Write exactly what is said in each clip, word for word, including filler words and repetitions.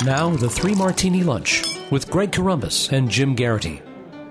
Now, the Three Martini Lunch with Greg Corombos and Jim Garrity.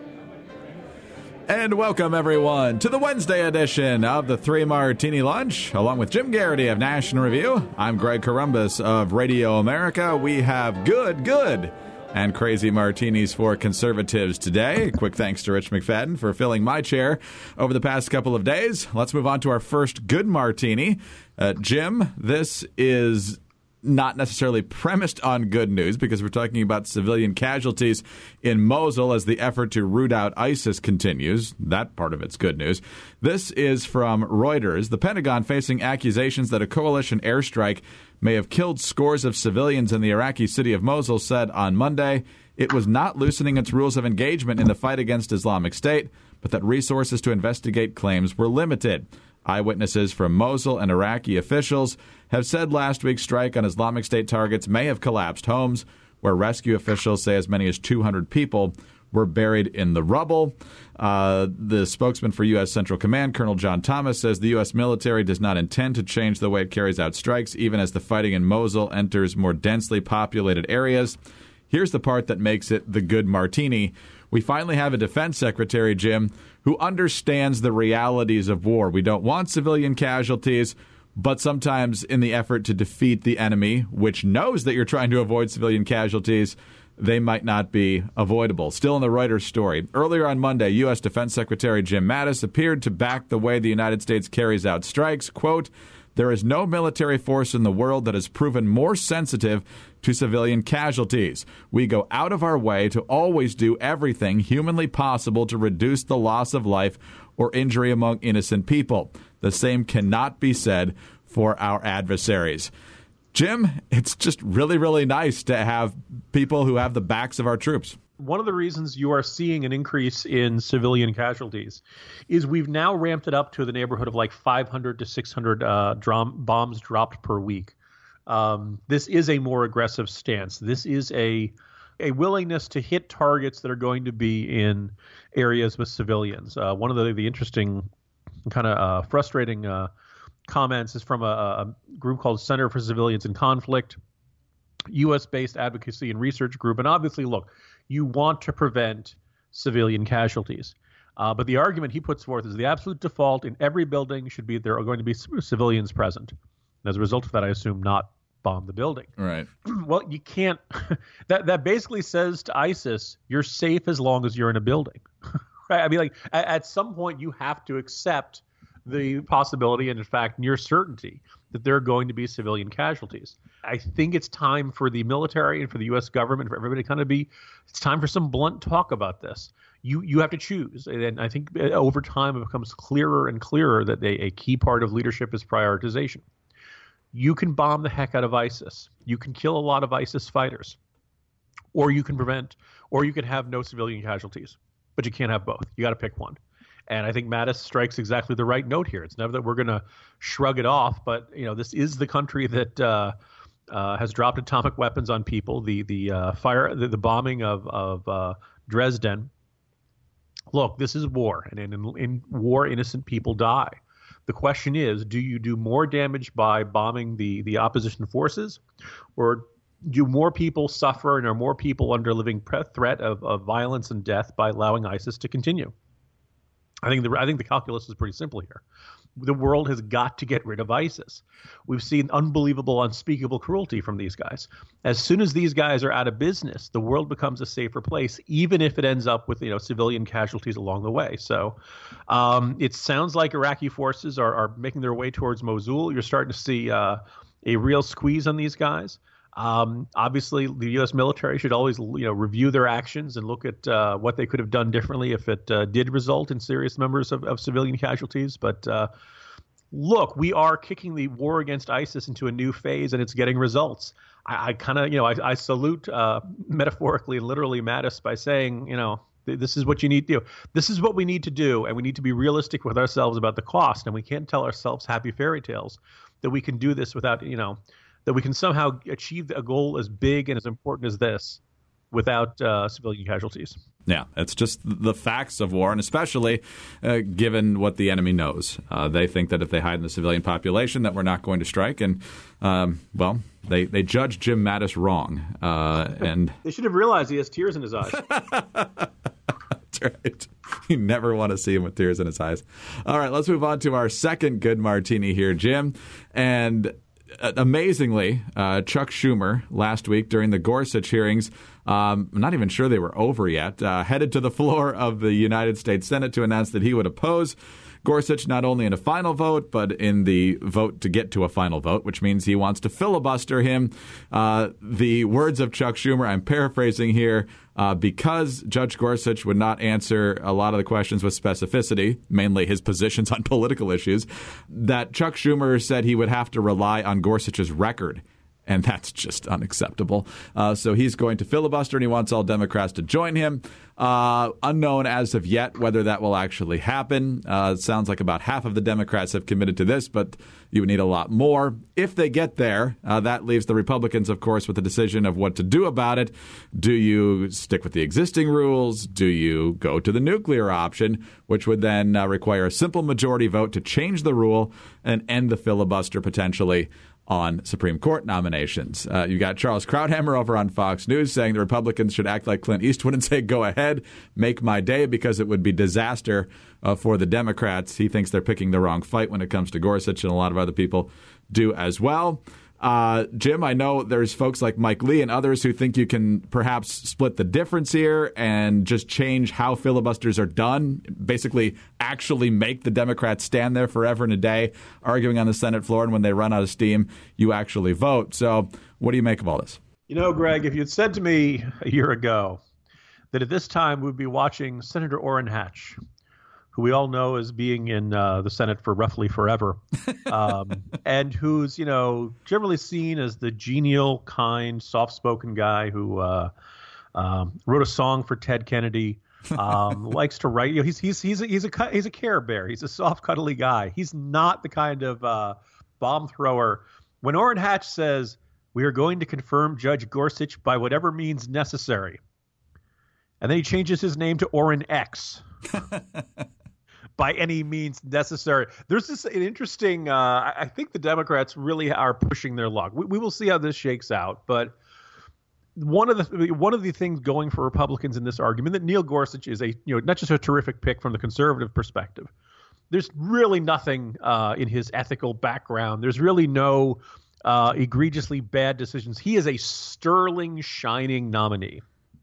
And welcome, everyone, to the Wednesday edition of the Three Martini Lunch. Along with Jim Garrity of National Review, I'm Greg Corombos of Radio America. We have good, good, and crazy martinis for conservatives today. Quick thanks to Rich McFadden for filling my chair over the past couple of days. Let's move on to our first good martini. Uh, Jim, this is not necessarily premised on good news because we're talking about civilian casualties in Mosul as the effort to root out ISIS continues. That part of it's good news. This is from Reuters. The Pentagon facing accusations that a coalition airstrike may have killed scores of civilians in the Iraqi city of Mosul said on Monday it was not loosening its rules of engagement in the fight against Islamic State, but that resources to investigate claims were limited. Eyewitnesses from Mosul and Iraqi officials have said last week's strike on Islamic State targets may have collapsed homes, where rescue officials say as many as two hundred people were buried in the rubble. Uh, the spokesman for U S. Central Command, Colonel John Thomas, says the U S military does not intend to change the way it carries out strikes, even as the fighting in Mosul enters more densely populated areas. Here's the part that makes it the good martini. We finally have a defense secretary, Jim, who understands the realities of war. We don't want civilian casualties, but sometimes in the effort to defeat the enemy, which knows that you're trying to avoid civilian casualties, they might not be avoidable. Still in the Reuters story, earlier on Monday, U S. Defense Secretary Jim Mattis appeared to back the way the United States carries out strikes. Quote, "There is no military force in the world that has proven more sensitive to civilian casualties. We go out of our way to always do everything humanly possible to reduce the loss of life or injury among innocent people. The same cannot be said for our adversaries." Jim, it's just really, really nice to have people who have the backs of our troops. One of the reasons you are seeing an increase in civilian casualties is we've now ramped it up to the neighborhood of like five hundred to six hundred uh, drum, bombs dropped per week. Um, this is a more aggressive stance. This is a a willingness to hit targets that are going to be in areas with civilians. Uh, one of the, the interesting kind of uh, frustrating uh, comments is from a, a group called Center for Civilians in Conflict, U S-based advocacy and research group. And obviously, look, you want to prevent civilian casualties. Uh, but the argument he puts forth is the absolute default in every building should be there are going to be c- civilians present. And as a result of that, I assume not bomb the building. Right. Well, you can't. that that basically says to ISIS, you're safe as long as you're in a building. Right? I mean, like at, at some point you have to accept the possibility and, in fact, near certainty that there are going to be civilian casualties. I think it's time for the military and for the U S government, for everybody to kind of be, it's time for some blunt talk about this. You you have to choose. And I think over time it becomes clearer and clearer that a, a key part of leadership is prioritization. You can bomb the heck out of ISIS. You can kill a lot of ISIS fighters. Or you can prevent, or you can have no civilian casualties. But you can't have both. You got to pick one. And I think Mattis strikes exactly the right note here. It's never that we're going to shrug it off, but you know this is the country that uh, uh, has dropped atomic weapons on people. The the uh, fire, the, the bombing of of uh, Dresden. Look, this is war, and in, in war, innocent people die. The question is, do you do more damage by bombing the the opposition forces, or do more people suffer and are more people under living pre- threat of, of violence and death by allowing ISIS to continue? I think the I think the calculus is pretty simple here. The world has got to get rid of ISIS. We've seen unbelievable, unspeakable cruelty from these guys. As soon as these guys are out of business, the world becomes a safer place, even if it ends up with you know civilian casualties along the way. So um, it sounds like Iraqi forces are, are making their way towards Mosul. You're starting to see uh, a real squeeze on these guys. Um, obviously, the U S military should always, you know, review their actions and look at uh, what they could have done differently if it uh, did result in serious numbers of, of civilian casualties. But uh, look, we are kicking the war against ISIS into a new phase, and it's getting results. I, I kind of, you know, I, I salute uh, metaphorically and literally Mattis by saying, you know, th- this is what you need to do. This is what we need to do, and we need to be realistic with ourselves about the cost. And we can't tell ourselves happy fairy tales that we can do this without, you know, that we can somehow achieve a goal as big and as important as this without uh, civilian casualties. Yeah, it's just the facts of war, and especially uh, given what the enemy knows. Uh, they think that if they hide in the civilian population that we're not going to strike. And, um, well, they, they judge Jim Mattis wrong. Uh, and They should have realized he has tears in his eyes. That's right. You never want to see him with tears in his eyes. All right, let's move on to our second good martini here, Jim. And uh, amazingly, uh, Chuck Schumer last week during the Gorsuch hearings, um, I'm not even sure they were over yet, uh, headed to the floor of the United States Senate to announce that he would oppose Gorsuch not only in a final vote, but in the vote to get to a final vote, which means he wants to filibuster him. Uh, the words of Chuck Schumer, I'm paraphrasing here, uh, because Judge Gorsuch would not answer a lot of the questions with specificity, mainly his positions on political issues, that Chuck Schumer said he would have to rely on Gorsuch's record. And that's just unacceptable. Uh, so he's going to filibuster, and he wants all Democrats to join him. Uh, unknown as of yet whether that will actually happen. Uh, it sounds like about half of the Democrats have committed to this, but you would need a lot more. If they get there, uh, that leaves the Republicans, of course, with the decision of what to do about it. Do you stick with the existing rules? Do you go to the nuclear option, which would then uh, require a simple majority vote to change the rule and end the filibuster potentially on Supreme Court nominations? Uh, you got Charles Krauthammer over on Fox News saying the Republicans should act like Clint Eastwood and say, go ahead, make my day, because it would be disaster uh, for the Democrats. He thinks they're picking the wrong fight when it comes to Gorsuch, and a lot of other people do as well. Uh, Jim, I know there's folks like Mike Lee and others who think you can perhaps split the difference here and just change how filibusters are done, basically actually make the Democrats stand there forever and a day arguing on the Senate floor, and when they run out of steam, you actually vote. So what do you make of all this? You know, Greg, if you'd said to me a year ago that at this time we'd be watching Senator Orrin Hatch, who we all know as being in uh, the Senate for roughly forever, um, and who's, you know, generally seen as the genial, kind, soft-spoken guy who uh, um, wrote a song for Ted Kennedy, um, likes to write. You know, he's he's he's a, he's a he's a care bear. He's a soft, cuddly guy. He's not the kind of uh, bomb thrower. When Orrin Hatch says, "We are going to confirm Judge Gorsuch by whatever means necessary," and then he changes his name to Orrin X. By any means necessary. There's this an interesting, uh, I think the Democrats really are pushing their luck. We, we will see how this shakes out. But one of the one of the things going for Republicans in this argument that Neil Gorsuch is a, you know, not just a terrific pick from the conservative perspective. There's really nothing uh, in his ethical background. There's really no uh, egregiously bad decisions. He is a sterling, shining nominee.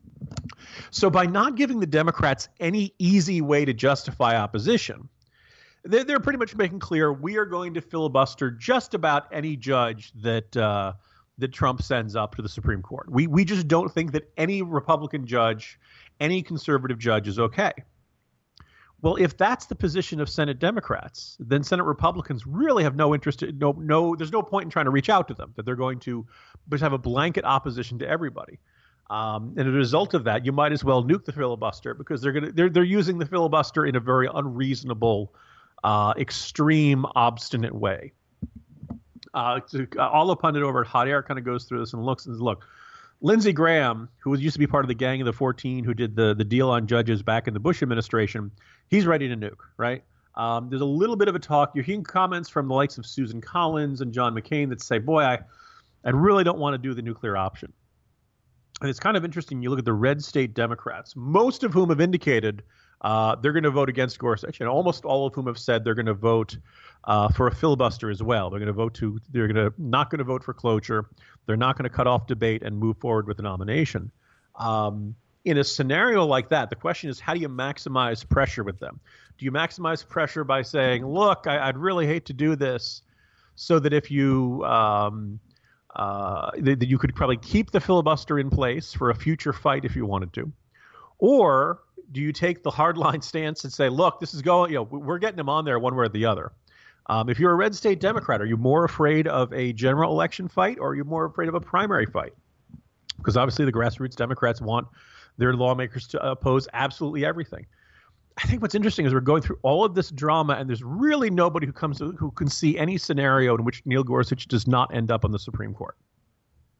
So by not giving the Democrats any easy way to justify opposition, they're, they're pretty much making clear we are going to filibuster just about any judge that uh, that Trump sends up to the Supreme Court. We we just don't think that any Republican judge, any conservative judge is okay. Well, if that's the position of Senate Democrats, then Senate Republicans really have no interest. In, no, no, there's no point in trying to reach out to them. That they're going to just have a blanket opposition to everybody. Um, and as a result of that, you might as well nuke the filibuster because they're going to they're they're using the filibuster in a very unreasonable, uh, extreme, obstinate way. Uh, to, uh, all the pundit over at Hot Air kind of goes through this and looks and says, look, Lindsey Graham, who used to be part of the Gang of the fourteen, who did the the deal on judges back in the Bush administration, he's ready to nuke, right? Um, there's a little bit of a talk. You're hearing comments from the likes of Susan Collins and John McCain that say, boy, I, I really don't want to do the nuclear option. And it's kind of interesting. You look at the red state Democrats, most of whom have indicated uh, they're going to vote against Gorsuch, and almost all of whom have said they're going to vote uh, for a filibuster as well. They're going to vote to. They're going to not going to vote for cloture. They're not going to cut off debate and move forward with the nomination. Um, in a scenario like that, the question is, how do you maximize pressure with them? Do you maximize pressure by saying, "Look, I, I'd really hate to do this," so that if you um, Uh, that, that you could probably keep the filibuster in place for a future fight if you wanted to? Or do you take the hardline stance and say, look, this is going, you know, we're getting them on there one way or the other? Um, if you're a red state Democrat, are you more afraid of a general election fight or are you more afraid of a primary fight? Because obviously the grassroots Democrats want their lawmakers to oppose absolutely everything. I think what's interesting is we're going through all of this drama, and there's really nobody who comes to, who can see any scenario in which Neil Gorsuch does not end up on the Supreme Court.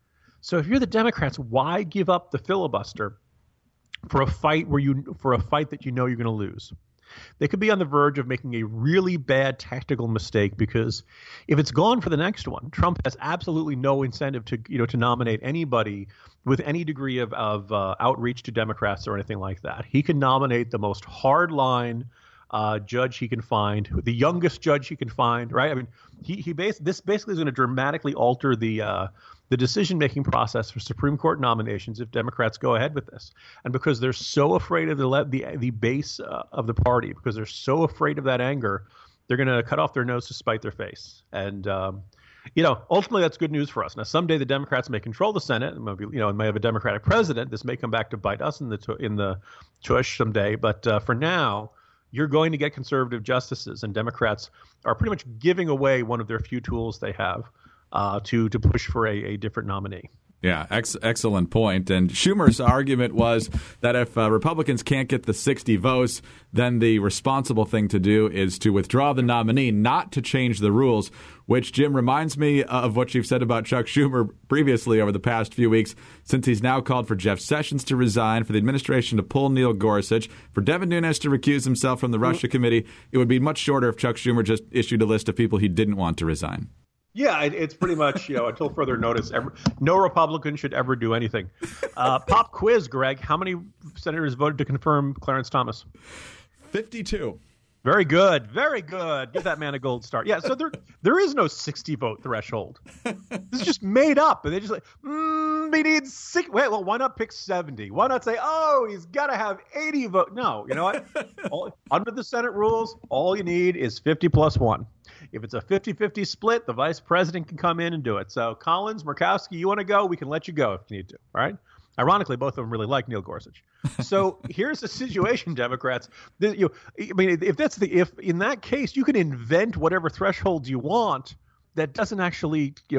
So if you're the Democrats, why give up the filibuster for a fight where you for a fight that you know you're going to lose? They could be on the verge of making a really bad tactical mistake, because if it's gone for the next one, Trump has absolutely no incentive to, you know, to nominate anybody with any degree of, of uh, outreach to Democrats or anything like that. He can nominate the most hardline uh, judge he can find, the youngest judge he can find, right? I mean, he he bas- this basically is going to dramatically alter the uh, the decision-making process for Supreme Court nominations if Democrats go ahead with this. And because they're so afraid of the le- the, the base uh, of the party, because they're so afraid of that anger, they're going to cut off their nose to spite their face. And, um, you know, ultimately that's good news for us. Now, someday the Democrats may control the Senate, and maybe, you know, and may have a Democratic president. This may come back to bite us in the, tu- in the tush someday. But uh, for now, you're going to get conservative justices, and Democrats are pretty much giving away one of their few tools they have Uh, to to push for a, a different nominee. Yeah, ex- excellent point. And Schumer's argument was that if uh, Republicans can't get the sixty votes, then the responsible thing to do is to withdraw the nominee, not to change the rules, which, Jim, reminds me of what you've said about Chuck Schumer previously over the past few weeks, since he's now called for Jeff Sessions to resign, for the administration to pull Neil Gorsuch, for Devin Nunes to recuse himself from the Russia committee. It would be much shorter if Chuck Schumer just issued a list of people he didn't want to resign. Yeah, it, it's pretty much, you know, until further notice, ever, no Republican should ever do anything. Uh, pop quiz, Greg. How many senators voted to confirm Clarence Thomas? fifty-two. Very good. Very good. Give that man a gold star. Yeah, so there there is no sixty vote threshold. This is just made up. And they just like, mm, we need six. Wait, well, why not pick seventy? Why not say, oh, he's got to have eighty votes? No, you know what? All, under the Senate rules, all you need is fifty plus one. If it's a fifty-fifty split, the vice president can come in and do it. So Collins, Murkowski, you want to go? We can let you go if you need to. All right. Ironically, both of them really like Neil Gorsuch. So here's the situation, Democrats. The, you, I mean, if that's the if in that case, you can invent whatever thresholds you want that doesn't actually, you know,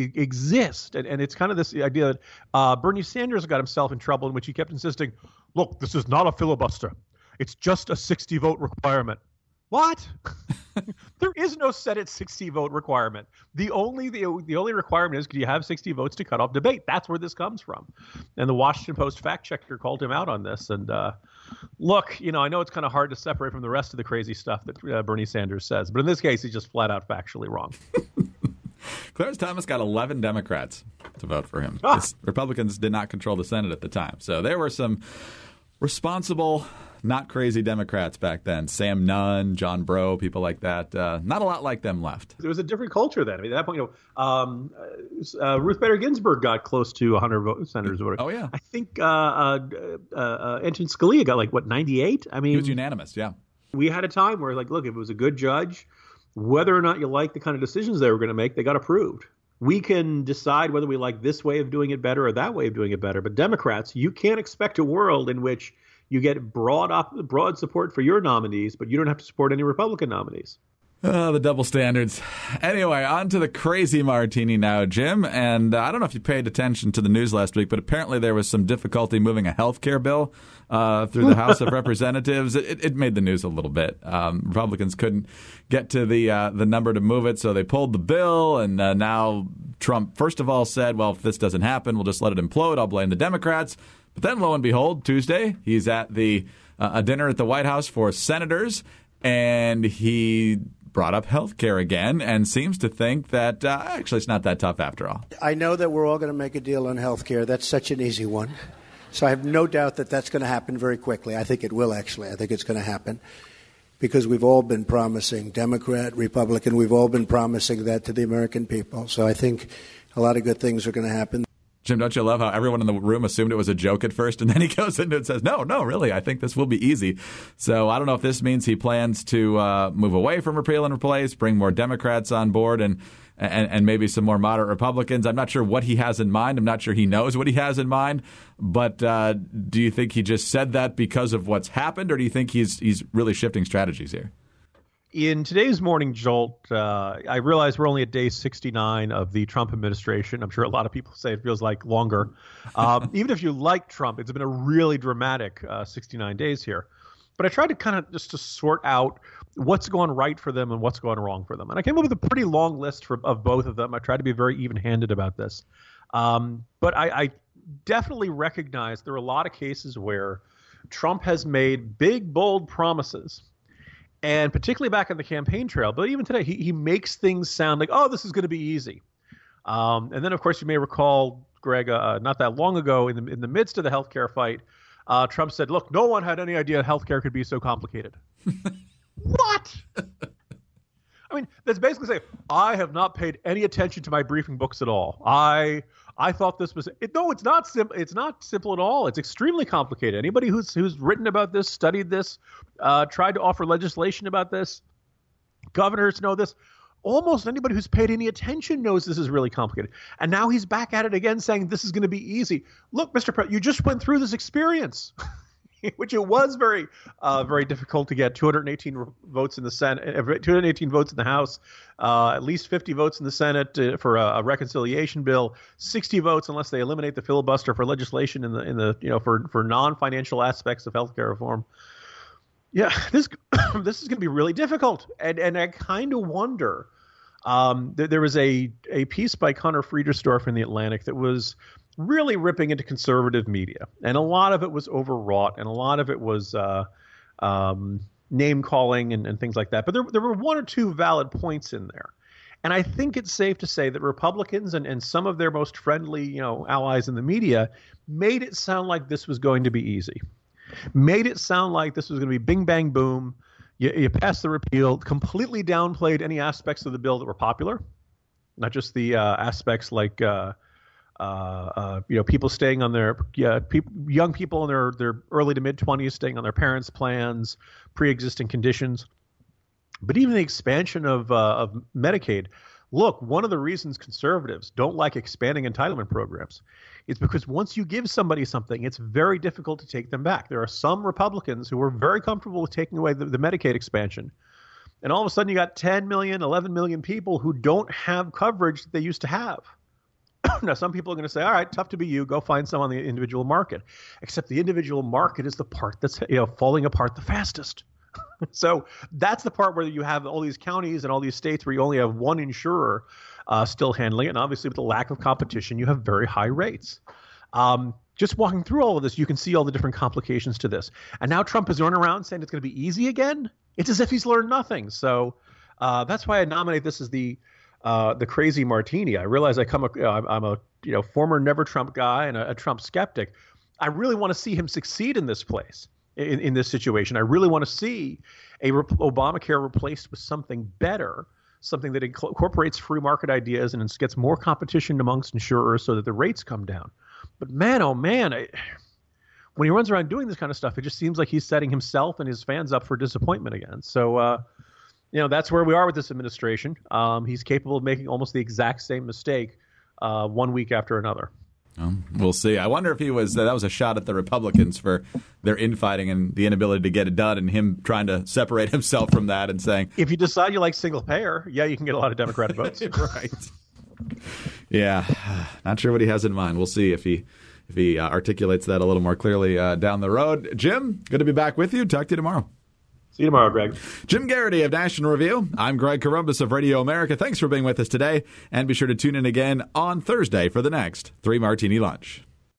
exist. And, and it's kind of this idea that uh, Bernie Sanders got himself in trouble in which he kept insisting, look, this is not a filibuster. It's just a sixty vote requirement. What? There is no Senate sixty vote requirement. The only the, the only requirement is, can you have sixty votes to cut off debate? That's where this comes from. And the Washington Post fact checker called him out on this. And uh, look, you know, I know it's kind of hard to separate from the rest of the crazy stuff that uh, Bernie Sanders says, but in this case, he's just flat out factually wrong. Clarence Thomas got eleven Democrats to vote for him. Ah. Republicans did not control the Senate at the time. So there were some responsible, not crazy Democrats back then. Sam Nunn, John Breaux, people like that. Uh, not a lot like them left. There was a different culture then. I mean, at that point, you know, um, uh, Ruth Bader Ginsburg got close to one hundred vote, senators voted. Oh, yeah. I think uh, uh, uh, uh, Antonin Scalia got like, what, ninety-eight? I mean, He was unanimous, yeah. We had a time where, like, look, if it was a good judge, whether or not you like the kind of decisions they were going to make, they got approved. We can decide whether we like this way of doing it better or that way of doing it better. But Democrats, you can't expect a world in which you get broad op- broad support for your nominees, but you don't have to support any Republican nominees. Oh, the double standards. Anyway, on to the crazy martini now, Jim. And uh, I don't know if you paid attention to the news last week, but apparently there was some difficulty moving a health care bill uh, through the House of Representatives. It, it made the news a little bit. Um, Republicans couldn't get to the uh, the number to move it, so they pulled the bill. And uh, now Trump, first of all, said, well, if this doesn't happen, we'll just let it implode. I'll blame the Democrats. But then, lo and behold, Tuesday, he's at the uh, a dinner at the White House for senators, and he brought up health care again and seems to think that uh, actually it's not that tough after all. I know that we're all going to make a deal on health care. That's such an easy one. So I have no doubt that that's going to happen very quickly. I think it will, actually. I think it's going to happen because we've all been promising, Democrat, Republican, we've all been promising that to the American people. So I think a lot of good things are going to happen. Jim, don't you love how everyone in the room assumed it was a joke at first, and then he goes into it and says, no, no, really, I think this will be easy. So I don't know if this means he plans to uh, move away from repeal and replace, bring more Democrats on board, and, and and maybe some more moderate Republicans. I'm not sure what he has in mind. I'm not sure he knows what he has in mind. But uh, do you think he just said that because of what's happened, or do you think he's he's really shifting strategies here? In today's Morning Jolt, uh, I realize we're only at day sixty-nine of the Trump administration. I'm sure a lot of people say it feels like longer. Um, even if you like Trump, it's been a really dramatic uh, sixty-nine days here. But I tried to kind of just to sort out what's gone right for them and what's gone wrong for them. And I came up with a pretty long list for, of both of them. I tried to be very even-handed about this. Um, but I, I definitely recognize there are a lot of cases where Trump has made big, bold promises, and particularly back on the campaign trail, but even today, he, he makes things sound like, oh, this is going to be easy. Um, and then, of course, you may recall, Greg, uh, not that long ago, in the in the midst of the healthcare fight, uh, Trump said, look, no one had any idea healthcare could be so complicated. What? I mean, that's basically saying, I have not paid any attention to my briefing books at all. I I thought this was it, no, it's not simple. It's not simple at all. It's extremely complicated. Anybody who's who's written about this, studied this, uh, tried to offer legislation about this, governors know this. Almost anybody who's paid any attention knows this is really complicated. And now he's back at it again, saying this is going to be easy. Look, Mister President, you just went through this experience, which it was very, uh, very difficult to get two hundred eighteen votes in the Senate, two hundred eighteen votes in the House, uh, at least fifty votes in the Senate uh, for a, a reconciliation bill, sixty votes unless they eliminate the filibuster for legislation in the in the you know for for non-financial aspects of healthcare reform. Yeah, this this is going to be really difficult, and and I kind of wonder. Um, there, there was a a piece by Connor Friedersdorf in the Atlantic that was really ripping into conservative media, and a lot of it was overwrought, and a lot of it was uh, um, name calling and, and things like that. But there there were one or two valid points in there, and I think it's safe to say that Republicans and, and some of their most friendly you know allies in the media made it sound like this was going to be easy. Made it sound like this was going to be bing, bang, boom. You, you passed the repeal, completely downplayed any aspects of the bill that were popular, not just the uh, aspects like, uh, uh, uh, you know, people staying on their, yeah, people, young people in their, their early to mid-twenties staying on their parents' plans, pre-existing conditions. But even the expansion of, uh, of Medicaid. Look, one of the reasons conservatives don't like expanding entitlement programs is because once you give somebody something, it's very difficult to take them back. There are some Republicans who are very comfortable with taking away the, the Medicaid expansion. And all of a sudden you got ten million, eleven million people who don't have coverage that they used to have. Now, some people are going to say, all right, tough to be you. Go find some on the individual market. Except the individual market is the part that's you know falling apart the fastest. So that's the part where you have all these counties and all these states where you only have one insurer uh, still handling it. And obviously with the lack of competition, you have very high rates. Um, just walking through all of this, you can see all the different complications to this. And now Trump is running around saying it's going to be easy again. It's as if he's learned nothing. So uh, that's why I nominate this as the uh, the crazy martini. I realize I come, a, I'm a you know former never Trump guy and a, a Trump skeptic. I really want to see him succeed in this place. In, in this situation, I really want to see a re- Obamacare replaced with something better, something that inc- incorporates free market ideas and gets more competition amongst insurers so that the rates come down. But man, oh man, I, when he runs around doing this kind of stuff, it just seems like he's setting himself and his fans up for disappointment again. So, uh, you know, that's where we are with this administration. Um, he's capable of making almost the exact same mistake uh, one week after another. Well, we'll see. I wonder if he was uh, that was a shot at the Republicans for their infighting and the inability to get it done, and him trying to separate himself from that and saying, if you decide you like single payer, yeah, you can get a lot of Democratic votes. Right. Yeah. Not sure what he has in mind. We'll see if he if he uh, articulates that a little more clearly uh, down the road. Jim, good to be back with you. Talk to you tomorrow. See you tomorrow, Greg. Jim Garrity of National Review. I'm Greg Corombos of Radio America. Thanks for being with us today, and be sure to tune in again on Thursday for the next Three Martini Lunch.